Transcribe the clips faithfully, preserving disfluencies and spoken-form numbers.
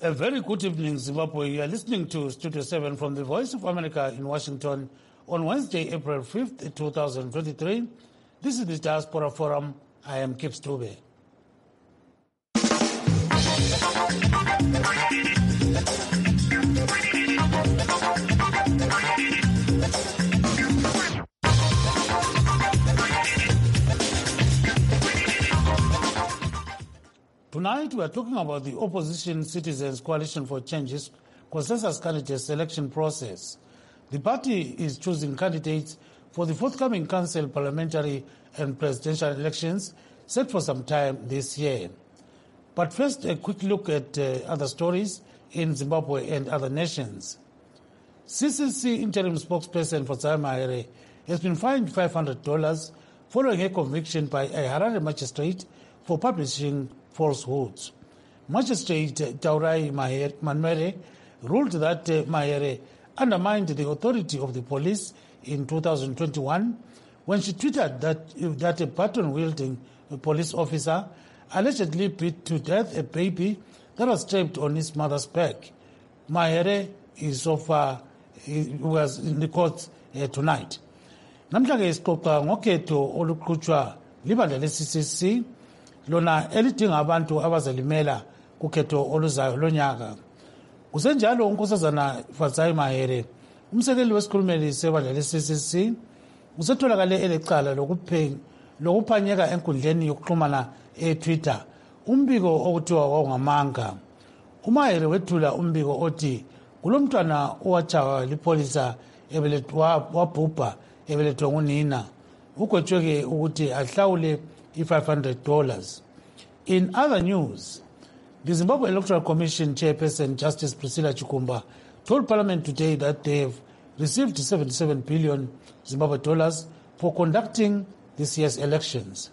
A very good evening, Zimbabwe. You are listening to Studio seven from the Voice of America in Washington on Wednesday, April fifth, two thousand twenty-three. This is the Diaspora Forum. I am Kip Stube. Tonight, we are talking about the Opposition Citizens Coalition for Change's consensus candidate selection process. The party is choosing candidates for the forthcoming council, parliamentary and presidential elections set for some time this year. But first, a quick look at uh, other stories in Zimbabwe and other nations. C C C interim spokesperson Fadzayi Mahere has been fined five hundred dollars following a conviction by a Harare magistrate for publishing falsehoods. Magistrate Taurai Manwere ruled that uh, Mahere undermined the authority of the police in two thousand twenty-one when she tweeted that, that a baton-wielding police officer allegedly beat to death a baby that was strapped on his mother's back. Mahere is so far he was in the court uh, tonight. Namhlanje isixoxa ngokhetho oluqhutshwa libandla le-C C C lona elidinga abantu abazalimela kukhetho oluzayo lonyaka. Kusenjalo unkosazana Fadzayi Mahere, umsekeli wesikhulumeli sebandla le-C C C, usetholakale elecala lokuphanyeka enkundleni yokuxhumana e-Twitter umbiko okuthiwa wawungamanga. uMahere wethula umbiko othi kulomntwana owatshawa lipolisa wabhubha ebelethwe ngunina, ugwetshweke ukuthi ahlawule i-five hundred dollars. In other news, the Zimbabwe Electoral Commission chairperson Justice Priscilla Chikumba told Parliament today that they have received seventy-seven billion Zimbabwe dollars for conducting this year's elections.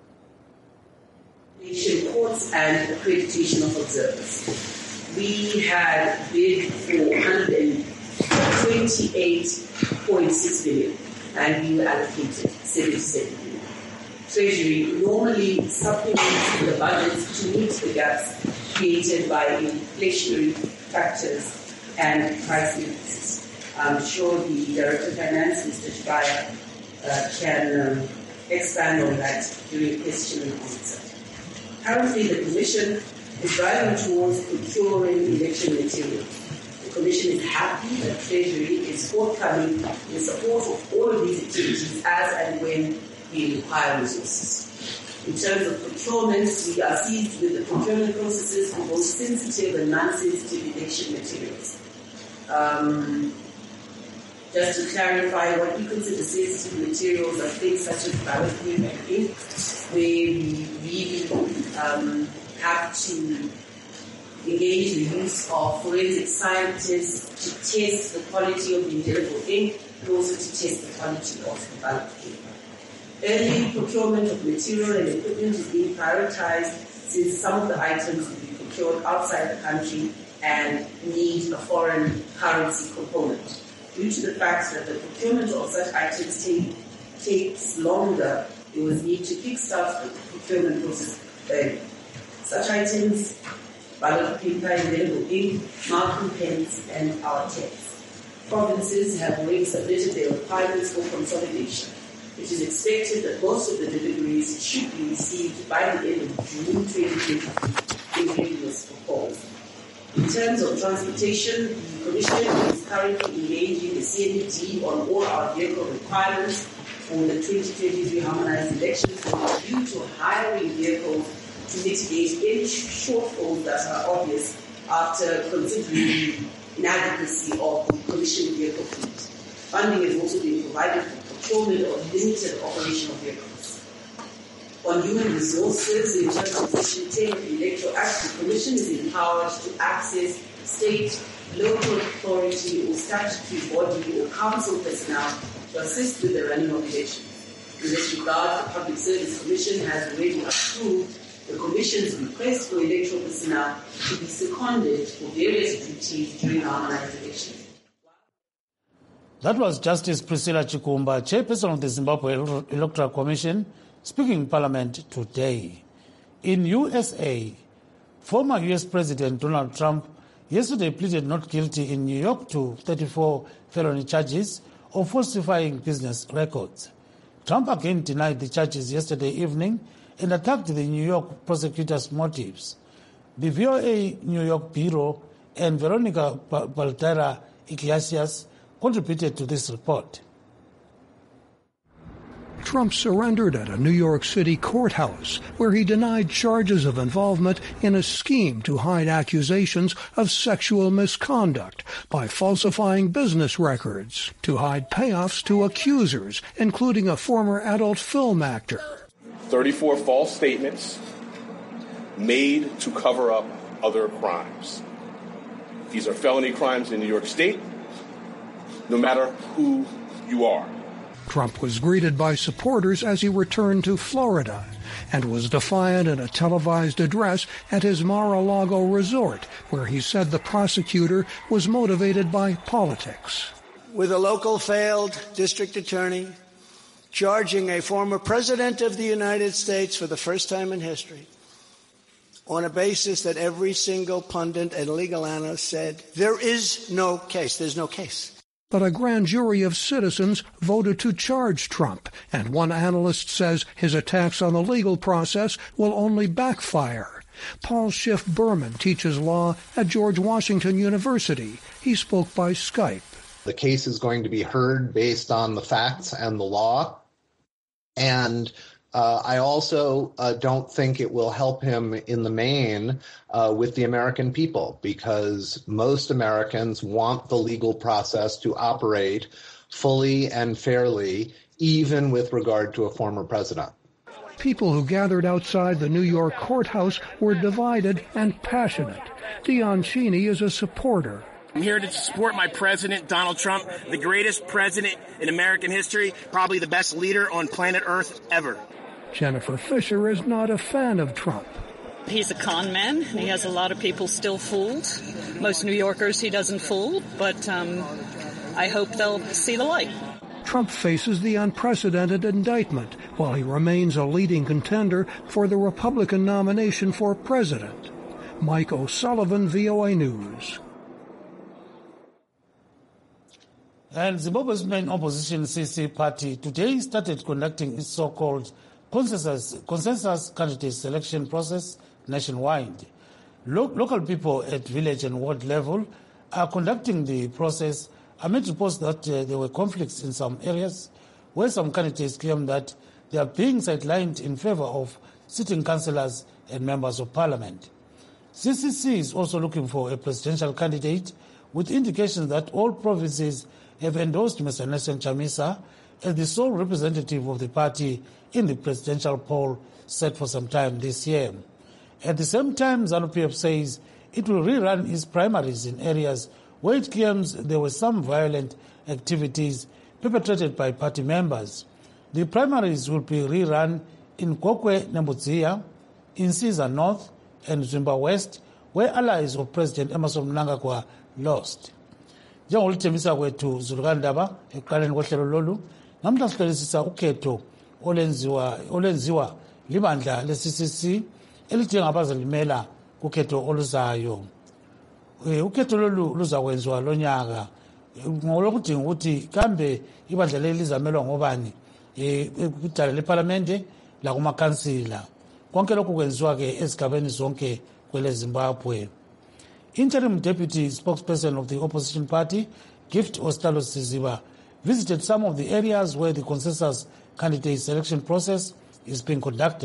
Courts and accreditation of observers. We had bid for one hundred twenty-eight point six billion and we were allocated seventy-seven billion. Treasury normally supplements the budgets to meet the gaps created by inflationary factors and price increases. I'm sure the Director of Finance, Mister Chibaya, uh, can um, expand on that during question and answer. Currently, the Commission is driving towards procuring election material. The Commission is happy that Treasury is forthcoming in support of all of these activities as and when we require resources. In terms of procurement, we are seized with the procurement processes for both sensitive and non-sensitive election materials. Um, just to clarify, what we consider sensitive materials are things such as ballot paper and ink, where we really um, have to engage the use of forensic scientists to test the quality of the indelible ink, and also to test the quality of the ballot paper. Early procurement of material and equipment is being prioritized since some of the items will be procured outside the country and need a foreign currency component. Due to the fact that the procurement of such items take, takes longer, there was need to kickstart the procurement process early. Such items, ballot paper, indelible ink, marking pens, and our texts. Provinces have already submitted their requirements for consolidation. It is expected that most of the deliveries should be received by the end of June twenty twenty-three in readiness for calls. In terms of transportation, the Commission is currently engaging the C N D on all our vehicle requirements for the twenty twenty-three harmonized elections with a view to hiring vehicles to mitigate any shortfalls that are obvious after considering the inadequacy of the Commission vehicle fleet. Funding has also been provided for procurement of limited operational vehicles. On human resources, in terms of Section ten of the Electoral Act, the Commission is empowered to access state, local authority or statutory body or council personnel to assist with the running of elections. In this regard, the Public Service Commission has already approved the Commission's request for electoral personnel to be seconded for various duties during harmonized elections. That was Justice Priscilla Chikumba, chairperson of the Zimbabwe Electoral Commission, speaking in Parliament today. In U S A, former U S President Donald Trump yesterday pleaded not guilty in New York to thirty-four felony charges of falsifying business records. Trump again denied the charges yesterday evening and attacked the New York prosecutor's motives. The V O A New York Bureau and Veronica Baltara Iglesias contributed to this report. Trump surrendered at a New York City courthouse where he denied charges of involvement in a scheme to hide accusations of sexual misconduct by falsifying business records, to hide payoffs to accusers, including a former adult film actor. thirty-four false statements made to cover up other crimes. These are felony crimes in New York State, no matter who you are. Trump was greeted by supporters as he returned to Florida and was defiant in a televised address at his Mar-a-Lago resort, where he said the prosecutor was motivated by politics. With a local failed district attorney charging a former president of the United States for the first time in history on a basis that every single pundit and legal analyst said, there is no case, there's no case. But a grand jury of citizens voted to charge Trump, and one analyst says his attacks on the legal process will only backfire. Paul Schiff Berman teaches law at George Washington University. He spoke by Skype. The case is going to be heard based on the facts and the law, and Uh, I also uh, don't think it will help him in the main uh, with the American people, because most Americans want the legal process to operate fully and fairly, even with regard to a former president. People who gathered outside the New York courthouse were divided and passionate. Dion Cheney is a supporter. I'm here to support my president, Donald Trump, the greatest president in American history, probably the best leader on planet Earth ever. Jennifer Fisher is not a fan of Trump. He's a con man. He has a lot of people still fooled. Most New Yorkers he doesn't fool, but um, I hope they'll see the light. Trump faces the unprecedented indictment while he remains a leading contender for the Republican nomination for president. Mike O'Sullivan, V O A News. And Zimbabwe's main opposition C C party today started conducting its so-called consensus, consensus candidate selection process nationwide. Lo- local people at village and ward level are conducting the process amid reports that uh, there were conflicts in some areas where some candidates claim that they are being sidelined in favor of sitting councillors and members of parliament. C C C is also looking for a presidential candidate with indications that all provinces have endorsed Mister Nelson Chamisa as the sole representative of the party in the presidential poll set for some time this year. At the same time, ZANU-P F says it will rerun its primaries in areas where it claims there were some violent activities perpetrated by party members. The primaries will be rerun in Kokwe, Nembudzia, in Siza North, and Zimba West, where allies of President Emmerson Mnangagwa lost. Njengolithembisa kwethu Zulukandaba ekuqaleni kohlelo lolu, namhla sihlolisisa ukhetho olenziwa olenziwa libandla le-C C C elidinga abazalimela kukhetho oluzayo. Ukhetho lolu luzakwenziwa lonyaka ngolokudinga ukuthi kambe ibandla leli lizamelwa ngobani kwidala leParlamente lakumakhansila. Konke lokhu kwenziwa ke ezigabeni zonke kwele Zimbabwe. Interim Deputy Spokesperson of the opposition party, Gift Ostalo Siziba, visited some of the areas where the consensus candidate selection process is being conducted.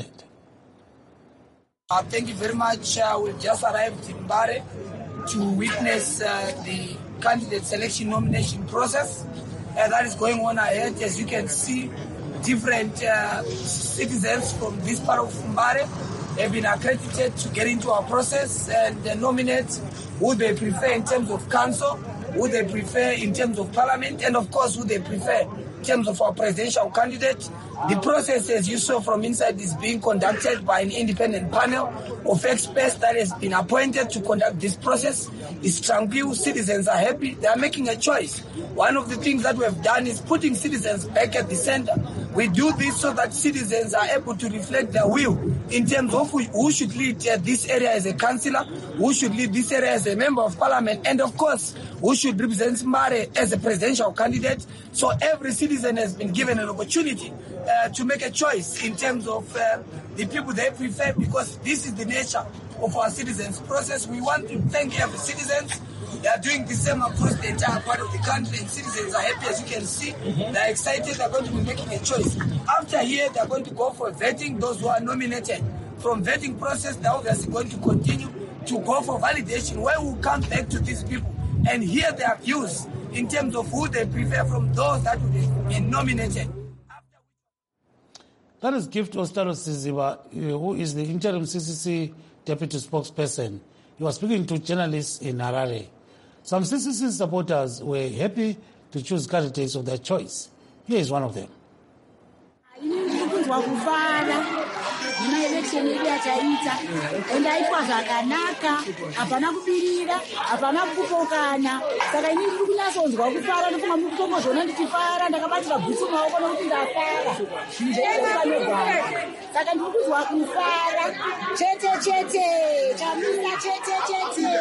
Uh, thank you very much. Uh, we've just arrived in Mbare to witness uh, the candidate selection nomination process uh, that is going on ahead. As you can see, different uh, citizens from this part of Mbare have been accredited to get into our process and uh, nominate who they prefer in terms of council, who they prefer in terms of parliament, and of course who they prefer in terms of our presidential candidate. The process, as you saw from inside, is being conducted by an independent panel of experts that has been appointed to conduct this process. It's tranquil, citizens are happy, they are making a choice. One of the things that we have done is putting citizens back at the center. We do this so that citizens are able to reflect their will in terms of who, who should lead uh, this area as a councillor, who should lead this area as a member of parliament, and of course, who should represent Mbare as a presidential candidate. So every citizen has been given an opportunity uh, to make a choice in terms of uh, the people they prefer, because this is the nature of our citizens process. We want to thank every citizen. They are doing the same across the entire part of the country, and citizens are happy, as you can see. Mm-hmm. They are excited. They are going to be making a choice. After here, they are going to go for vetting, those who are nominated. From vetting process, they are obviously going to continue to go for validation, where we will come back to these people and hear their views in terms of who they prefer from those that will be nominated. That is Gift Ostalo Siziba, who is the interim C C C deputy spokesperson. He was speaking to journalists in Harare. Some C C C supporters were happy to choose candidates of their choice. Here is one of them. Election area chaita endaitwa zvakanaka hapana kubirira hapana kupokana saka ini ndiri kunyasonzwa kufara ndofunga muri kutongozona ndichifara ndakabatira bhutsu maoko nokuti ndafara zvinzveipanogara saka ndiri kuzwa kufara chete chete chamira chete chete.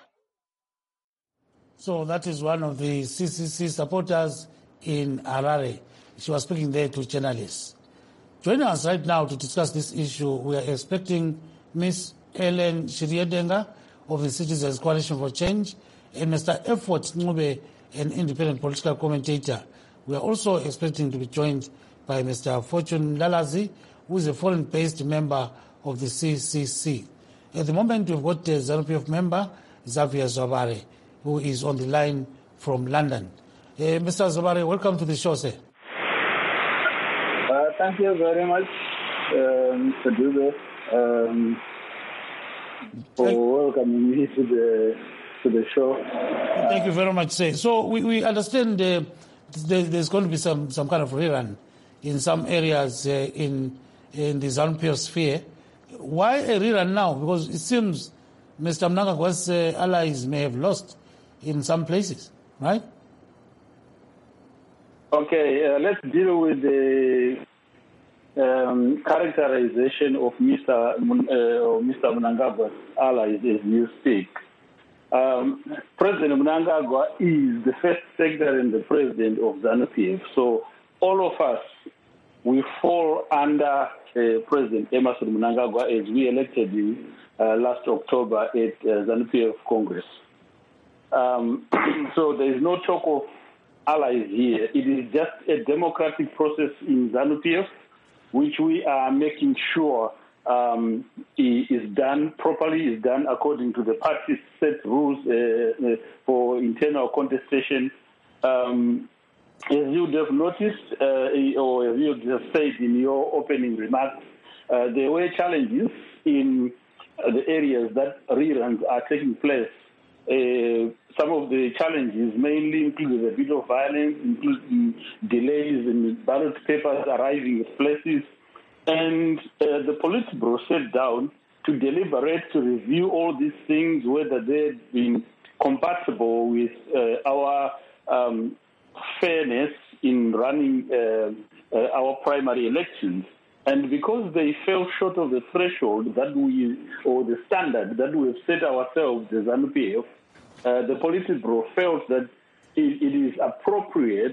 So that is one of the C C C supporters in Harare. She was speaking there to journalists. Joining us right now to discuss this issue, we are expecting Miz Ellen Shiriedenga of the Citizens Coalition for Change and Mister Effort Ngube, an independent political commentator. We are also expecting to be joined by Mister Fortune Lalazi, who is a foreign-based member of the C C C. At the moment, we've got the ZANU-P F member, Xavier Zwabare, who is on the line from London. Uh, Mister Zwabare, welcome to the show, sir. Uh, thank you very much, uh, Mister Dube, um, for welcoming me to the to the show. Thank you very much, sir. So we, we understand uh, there, there's going to be some, some kind of rerun in some areas uh, in in the ZANU-P F sphere. Why a rerun now? Because it seems Mister Mnangagwa's uh, allies may have lost in some places, right? Okay, uh, let's deal with the um, characterization of Mister Mun- uh, or Mister Mnangagwa's allies as you speak. Um, President Mnangagwa is the first secretary and the president of ZANU-P F. So all of us, we fall under uh, President Emmerson Mnangagwa as we elected him uh, last October at uh, ZANU-P F Congress. Um, so there is no talk of allies here. It is just a democratic process in ZANU-P F, which we are making sure um, is done properly, is done according to the party's set rules uh, uh, for internal contestation. Um, as you would have noticed, uh, or as you have said in your opening remarks, uh, there were challenges in uh, the areas that reruns are taking place. Uh, some of the challenges mainly include a bit of violence, including delays in ballot papers arriving at places. And uh, the Politburo sat down to deliberate, to review all these things, whether they've been compatible with uh, our um, fairness in running uh, uh, our primary elections. And because they fell short of the threshold that we, or the standard that we have set ourselves as ZANU-P F, uh, the Politburo felt that it, it is appropriate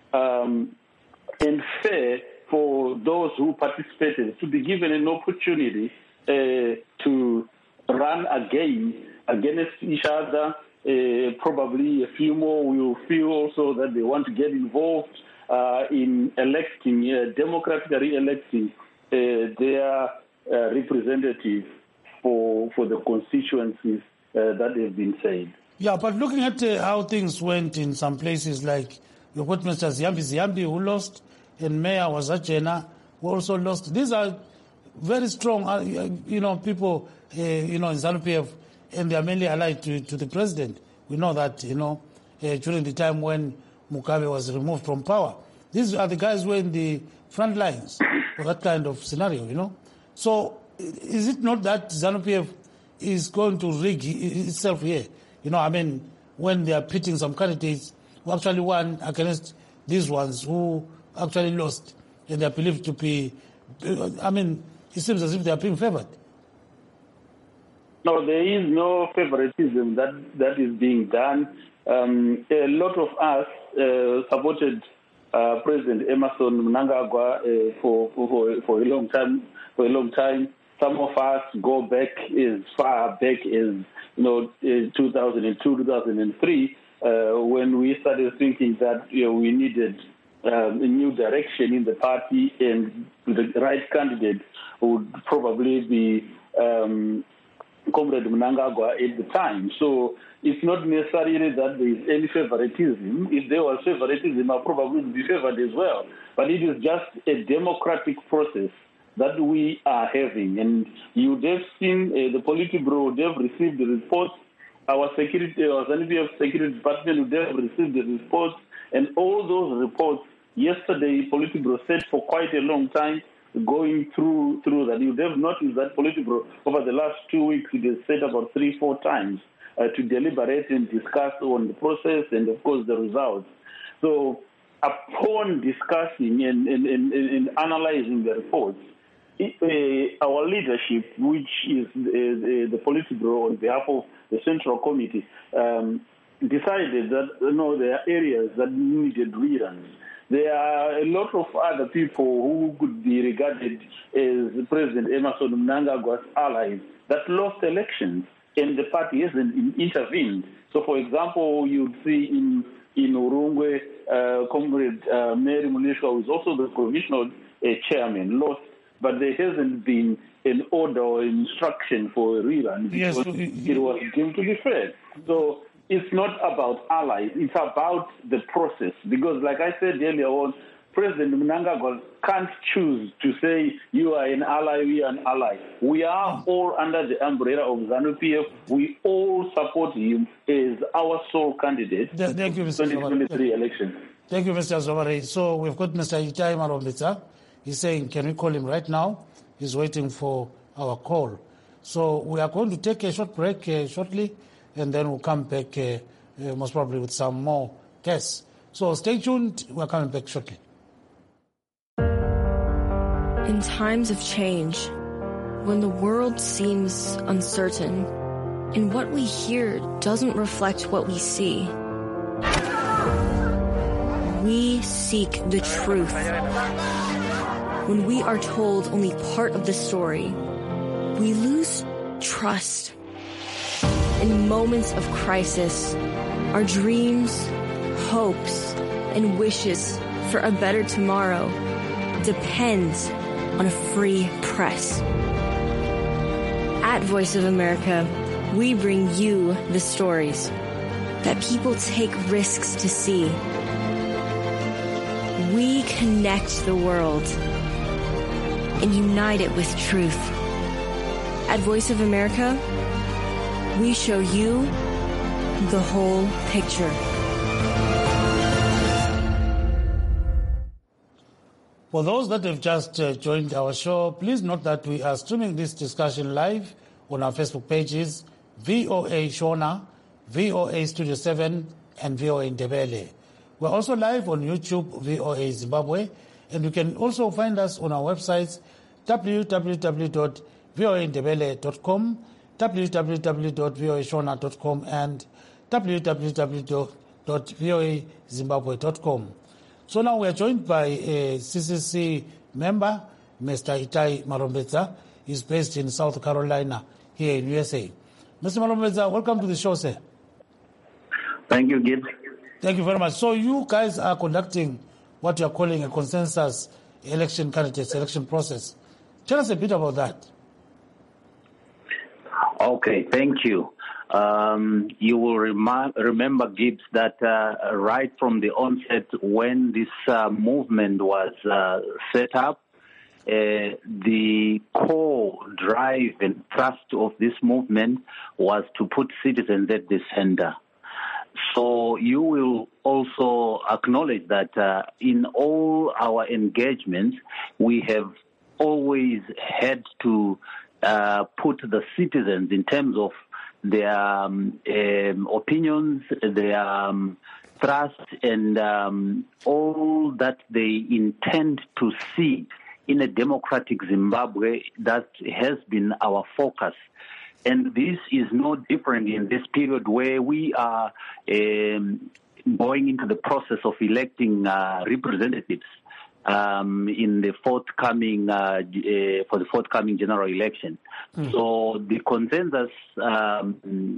um, and fair for those who participated to be given an opportunity uh, to run again against each other. Uh, probably a few more will feel also that they want to get involved uh, in electing, uh, democratically electing uh, their uh, representatives for for the constituencies uh, that have been said. Yeah, but looking at uh, how things went in some places, like you've got Mister Ziyambi Ziyambi who lost, and Mayor Wazachena who also lost. These are very strong, uh, you know, people, uh, you know, in ZANU-P F, and they are mainly allied to, to the president. We know that, you know, uh, during the time when Mugabe was removed from power. These are the guys who were in the front lines for that kind of scenario, you know. So is it not that ZANU-P F is going to rig itself here? You know, I mean, when they are pitting some candidates who actually won against these ones who actually lost. and they are believed to be, I mean, it seems as if they are being favored. No, there is no favoritism that, that is being done. Um, a lot of us uh, supported uh, President Emerson Mnangagwa uh, for, for for a long time. For a long time, some of us go back as far back as you know, two thousand two, two thousand three, uh, when we started thinking that you know, we needed um, a new direction in the party, and the right candidate would probably be Um, Comrade Mnangagwa at the time. So it's not necessarily that there is any favoritism. If there was favoritism, I probably would be favored as well. But it is just a democratic process that we are having. And you would have seen uh, the Politburo would have received the reports. Our security, our Z A N U P F Security Department would have received the reports. And all those reports, yesterday, Politburo said for quite a long time, going through through that. You have noticed that Politburo, over the last two weeks, it has said about three, four times uh, to deliberate and discuss on the process and, of course, the results. So upon discussing and, and, and, and analyzing the reports, it, uh, our leadership, which is uh, the Politburo on behalf of the Central Committee, um, decided that you know, there are areas that needed reruns. There are a lot of other people who could be regarded as President Emerson Mnangagwa's allies that lost elections, and the party hasn't intervened. So, for example, you'd see in in Urungwe, uh, Comrade uh, Mary Mulishwa, who is also the provisional uh, chairman, lost, but there hasn't been an order or instruction for a rerun because yes, it was deemed to be fair. So it's not about allies, it's about the process. Because like I said earlier on, President Mnangagwa can't choose to say you are an ally, we are an ally. We are all under the umbrella of Z A N U P F. We all support him as our sole candidate in the twenty twenty-three election. Thank you, Mister Zomare. So we've got Mister Itai Marombeta. He's saying, can we call him right now? He's waiting for our call. So we are going to take a short break uh, shortly, and then we'll come back uh, uh, most probably with some more guests. So stay tuned. We're coming back shortly. In times of change, when the world seems uncertain and what we hear doesn't reflect what we see, we seek the truth. When we are told only part of the story, we lose trust. In moments of crisis, our dreams, hopes, and wishes for a better tomorrow depends on a free press. At Voice of America, we bring you the stories that people take risks to see. We connect the world and unite it with truth. At Voice of America, we show you the whole picture. For those that have just uh, joined our show, please note that we are streaming this discussion live on our Facebook pages, V O A Shona, V O A Studio seven, and V O A Ndebele. We're also live on YouTube, V O A Zimbabwe, and you can also find us on our websites, w w w dot v o a ndebele dot com, w w w dot v o a shona dot com, and w w w dot v o a zimbabwe dot com. So now we are joined by a C C C member, Mister Itai Marombeta. He's based in South Carolina, here in U S A. Mister Marombeta, welcome to the show, sir. Thank you, Gibbs. Thank you very much. So you guys are conducting what you are calling a consensus election candidate selection process. Tell us a bit about that. Okay, thank you. Um, you will remi- remember, Gibbs, that uh, right from the onset when this uh, movement was uh, set up, uh, the core drive and thrust of this movement was to put citizens at the center. So you will also acknowledge that uh, in all our engagements, we have always had to uh, put the citizens in terms of their um, um, opinions, their um, distrust and um, all that they intend to see in a democratic Zimbabwe. That has been our focus. And this is no different in this period where we are um, going into the process of electing uh, representatives um, in the forthcoming uh, uh, for the forthcoming general election. Mm. So the consensus um,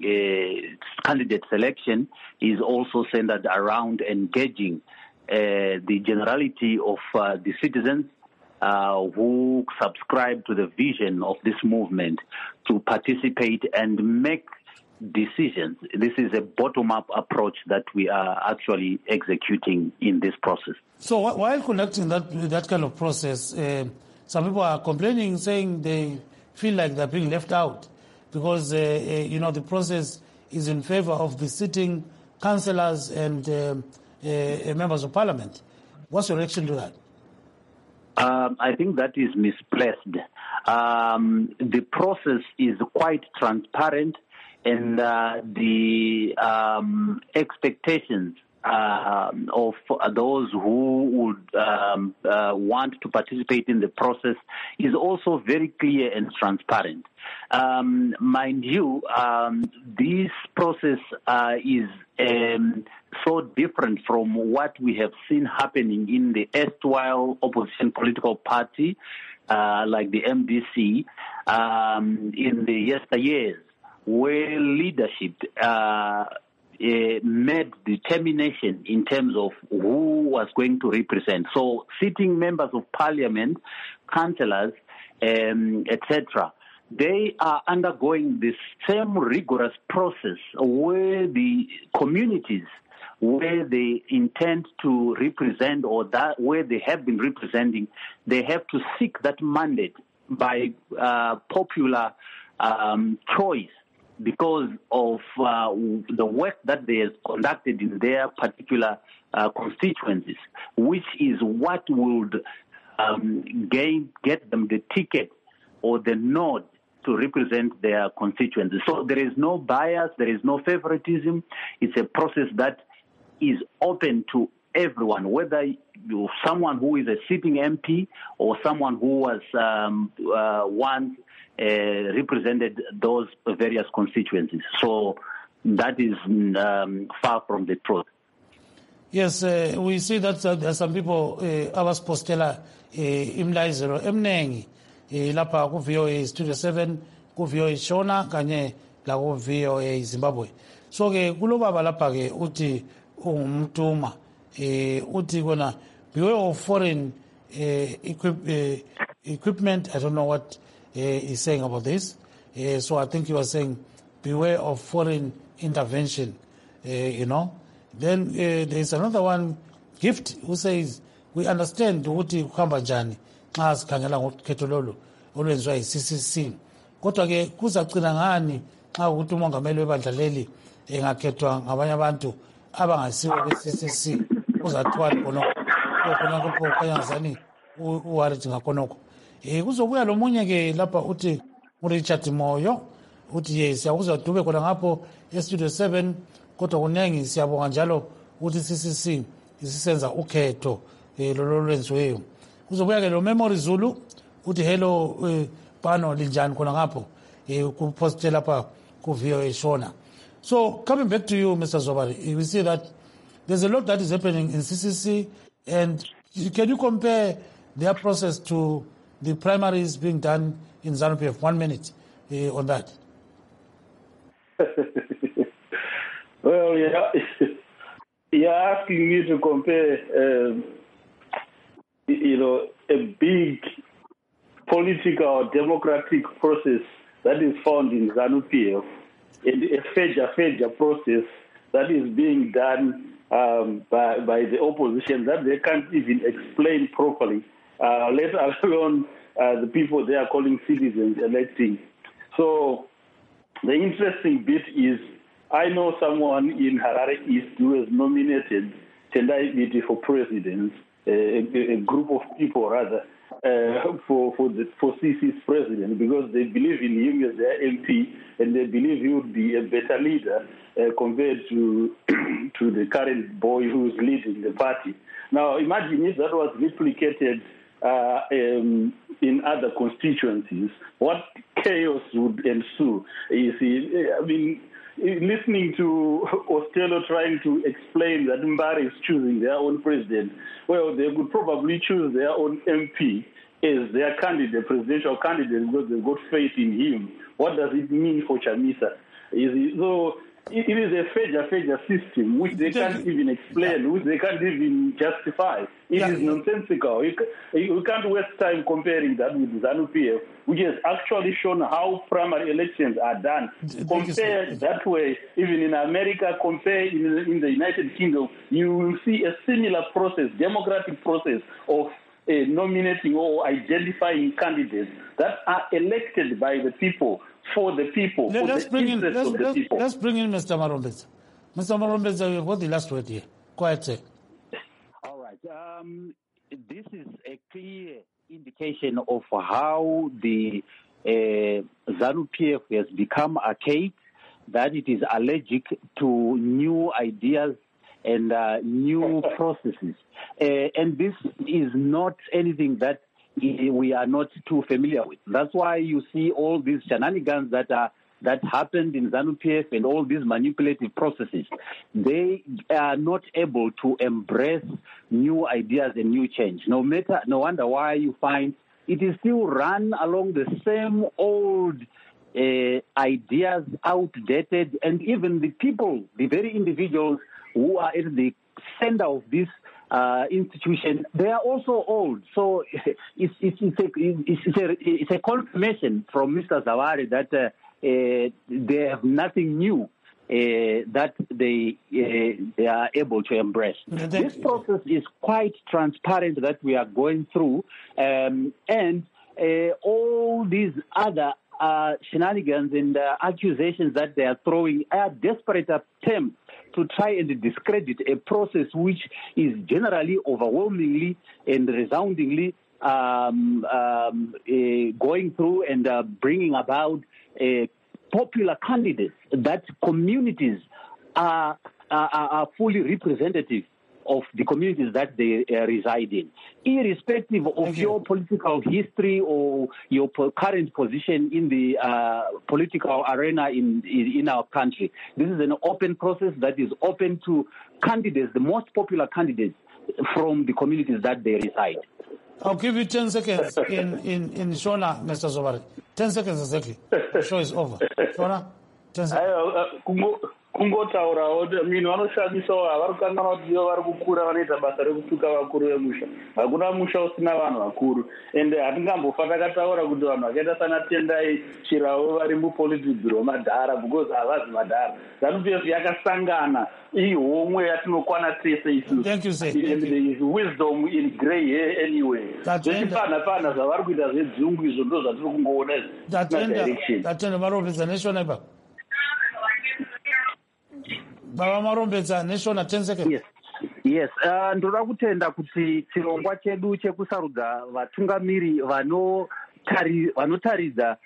uh, candidate selection is also centered around engaging uh, the generality of uh, the citizens uh, who subscribe to the vision of this movement to participate and make decisions. This is a bottom-up approach that we are actually executing in this process. So while conducting that that kind of process, uh, some people are complaining, saying they feel like they're being left out because, uh, uh, you know, the process is in favor of the sitting councillors and uh, uh, members of parliament. What's your reaction to that? Um, I think that is misplaced. Um, the process is quite transparent, and uh, the um, expectations uh, of those who would um, uh, want to participate in the process is also very clear and transparent. Um, mind you, um, this process uh, is um, so different from what we have seen happening in the erstwhile opposition political party, uh, like the M D C, um, in the yesteryears, where leadership uh, uh, made determination in terms of who was going to represent. So sitting members of parliament, councillors, um, et cetera, they are undergoing this same rigorous process where the communities where they intend to represent or that where they have been representing, they have to seek that mandate by uh, popular um, choice because of uh, the work that they have conducted in their particular uh, constituencies, which is what would um, gain get them the ticket or the nod to represent their constituencies. So there is no bias, there is no favoritism. It's a process that is open to everyone, whether you're someone who is a sitting M P or someone who was um, uh, once uh, represented those various constituencies. So that is um, far from the truth. Yes, uh, we see that uh, there are some people abaspostela imlayizelo emnengi lapha ku V O A Studio seven, ku V O A Shona kanye la ku V O A Zimbabwe. So ke kulobaba lapha ke uthi ungumtuma eh uthi kona beware of foreign uh, equip, uh, equipment. I don't know what uh, he's saying about this. Uh, so I think he was saying beware of foreign intervention, uh, you know. Then uh, there's another one, Gift, who says we understand ukuthi kuhamba njani xa sikhangela ngokhetho lolu olwenziwa yi-C C C. Kodwa ke kuzacina ngani xa ukuthi umongameli webandla leli engakhethwa ngabanye abantu abangasiwo be-C C C uzathiwani khonokho khonokho kanyazani uwarit ngakhonokho. Um kuzobuya lo munye ke lapha uthi uRichard Moyo uthi yes siyakuzwa dube khona ngapho estudio seven kodwa kuningi siyabonga njalo uthi C C C isisenza ukhetho lolo lwenziweyo. Kuzobuya ke lo Memory Zulu uthi hello bano linjani khona ngapho ku post lapha ku V O A Shona. So coming back to you, Mister Zobari, we see that there's a lot that is happening in C C C, and can you compare their process to the primaries being done in ZANU P F? One minute uh, on that. Well, yeah, you're asking me to compare, um, you know, a big political democratic process that is found in ZANU P F and a fedja fedja process that is being done um, by, by the opposition that they can't even explain properly, uh, let alone uh, the people they are calling citizens electing. So the interesting bit is I know someone in Harare East who has nominated Tendai Biti for president, a, a group of people rather, uh, for for the for C C's president, because they believe in him as their M P, and they believe he would be a better leader uh, compared to to the current boy who's leading the party. Now, imagine if that was replicated uh, um, in other constituencies, what chaos would ensue? You see, I mean, listening to Ostello trying to explain that Mbari is choosing their own president, well, they would probably choose their own M P as their candidate, presidential candidate, because they've got faith in him. What does it mean for Chamisa? Is it, so it is a failure-failure system which they can't even explain, which they can't even justify. It yeah. is nonsensical. You, you can't waste time comparing that with ZANU-P F, which has actually shown how primary elections are done. Compare that way, even in America, compare in, in the United Kingdom, you will see a similar process, democratic process of uh, nominating or identifying candidates that are elected by the people, for the people, Let, for let's the bring in, interest let's, of the let's, people. Let's bring in Mister Marombeza. Mister Marombeza, you've got the last word here. Quiet, sir. All right. Um, this is a clear indication of how the uh, ZANU-P F has become archaic, that it is allergic to new ideas and uh, new processes. Uh, and this is not anything that we are not too familiar with. That's why you see all these shenanigans that are that happened in ZANU-P F and all these manipulative processes. They are not able to embrace new ideas and new change. No matter, no wonder why you find it is still run along the same old uh, ideas, outdated, and even the people, the very individuals who are at the center of this Uh, institution, they are also old. So it's, it's, it's, a, it's, a, it's a confirmation from Mister Zawari that uh, uh, they have nothing new uh, that they, uh, they are able to embrace. This process is quite transparent that we are going through, um, and uh, all these other uh, shenanigans and uh, accusations that they are throwing are desperate attempts to try and discredit a process which is generally overwhelmingly and resoundingly um, um, uh, going through and uh, bringing about uh, popular candidates that communities are, are, are fully representative of the communities that they uh, reside in, irrespective of Thank your you. political history or your po- current position in the uh, political arena in, in in our country. This is an open process that is open to candidates, the most popular candidates from the communities that they reside. I'll give you ten seconds in, in, in Shona, Mister Zawari. ten seconds exactly. The show is over. Shona, ten seconds. kungotaurawo mini vanoshamisa havari kukangana kuti ivo vari kukura vanoita basa rekutuka vakuru vemusha. Hakuna musha usina vanhu vakuru, ende hatingambofa takataura kuti vanhu vakaita sana Tendai Chiravo vari mupolitics bureau madhara, because havazi madhara. ZANU-P F yakasangana ihomwe yatinokwana tese isusu. Thank you, sir. And there is wisdom in grey hair anyway. Zvechipana-pana zvavari kuita zvedzungu izvo ndo zvatiri kungoona direction. Tatenda Marombeza nation ipa. Baba Marombeza nation ten seconds. Yes. Yes, uh, ndoda kutenda kuti chirongwa chedu chekusarudza vatungamiri vanotaridza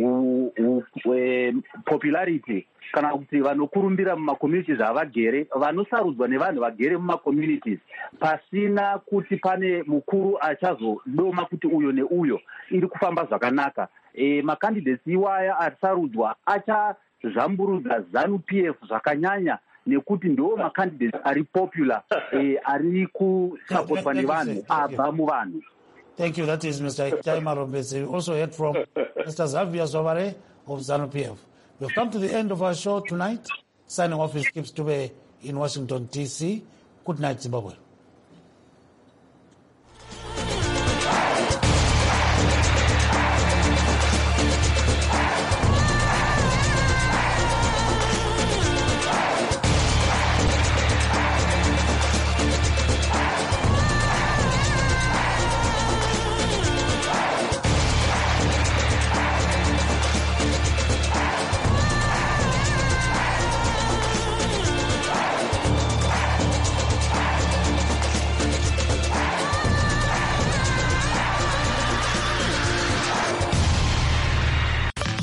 popularity kana kuti vanokurumbira mumakommunities avagere, vanosarudzwa nevanhu vagere mumakommunities pasina kuti pane mukuru achazodoma kuti uyo neuyo, iri kufamba zvakanaka. E, makandidates iwaya asarudzwa achazvamburudza ZANU-P F zvakanyanya nekuti ndo makandidates ari popular eh, ari kusupportwa nevanhu abva muvanhu. Thank you. That is Mister Itai Marombeza. We also heard from Mister Xavier Zawari of ZANU-P F. We've come to the end of our show tonight. Signing off is Kip Stube in Washington, D C. Good night, Zimbabwe.